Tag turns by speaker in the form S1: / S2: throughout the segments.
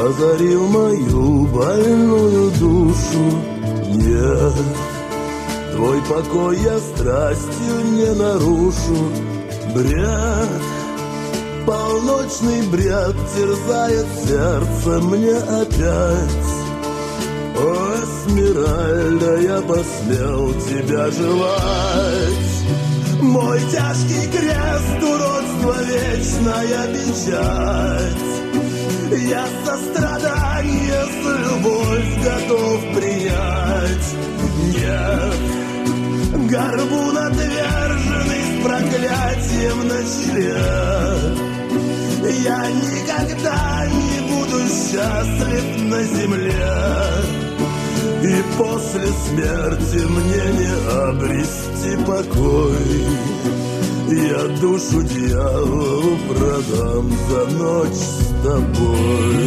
S1: озарил мою больную душу. Нет, твой покой я страстью не нарушу. Бред, полночный бред терзает сердце мне опять. О, Эсмеральда, я посмел тебя желать. Мой тяжкий крест, уродство, вечная печать. Я сострадание с любовь готов принять. Нет, горбун отверженный с проклятием на челе. Я никогда не буду счастлив на земле. И после смерти мне не обрести покой. Я душу дьяволу продам за ночь с тобой.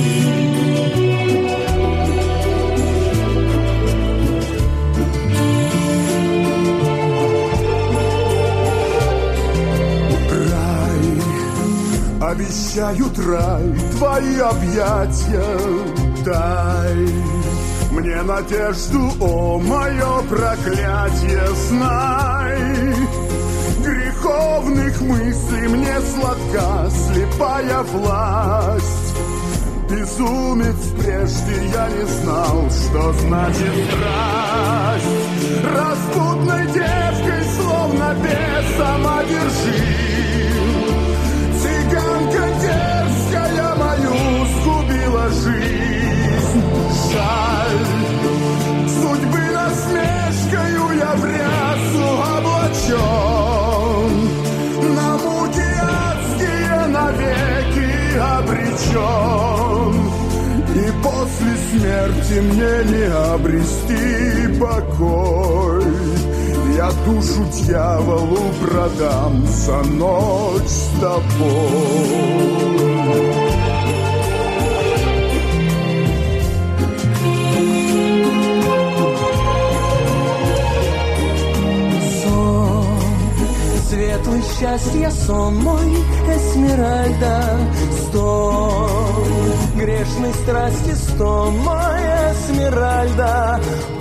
S2: Обещают рай, твои объятия дай мне надежду, о, мое проклятие, знай. Греховных мыслей мне сладка слепая власть. Безумец, прежде я не знал, что значит страсть. Распутной девкой, словно бесом одержим. Цыганка дерзкая мою сгубила жизнь. Жаль, судьбы насмешкою я в рясу облачен. На муки адские навеки обречен. И после смерти мне не обрести покой. Я душу дьяволу продам за ночь с тобой.
S3: Светлый счастья сон мой, Эсмеральда, стон. Грешной страсти стон мой, Эсмеральда.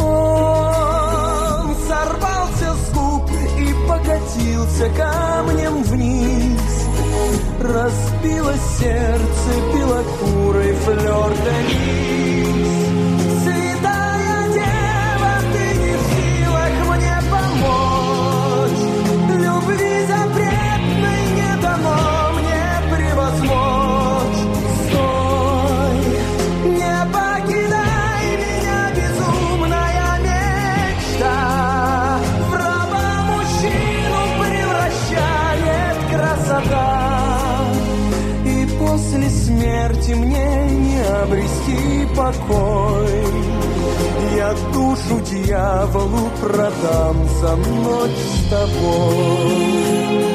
S3: Он сорвался с губ и покатился камнем вниз. Разбилось сердце белокурой флёр-де-лис. Святая дева, ты не в силах мне помочь. Любви запретной не дано мне превозмочь. Стой, не покидай меня, безумная мечта. В раба мужчину превращает красота. И после смерти мне не обрести покой. Я душу дьяволу продам за ночь с тобой.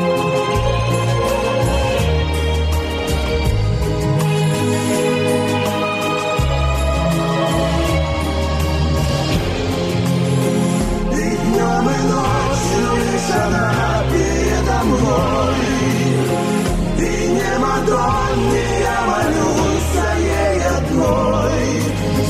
S1: И днем, и ночью лишь она передо мной. И не Мадонне я молюсь, а ей одной.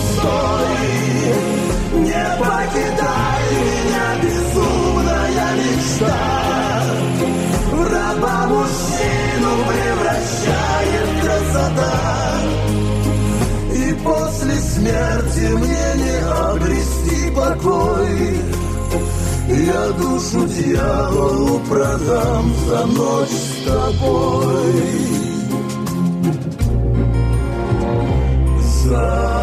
S1: Стой, не покидай меня, безумная мечта. В раба мужчину превращает красота. И после смерти мне не обрести покой. Я душу дьяволу продам за ночь с тобой. За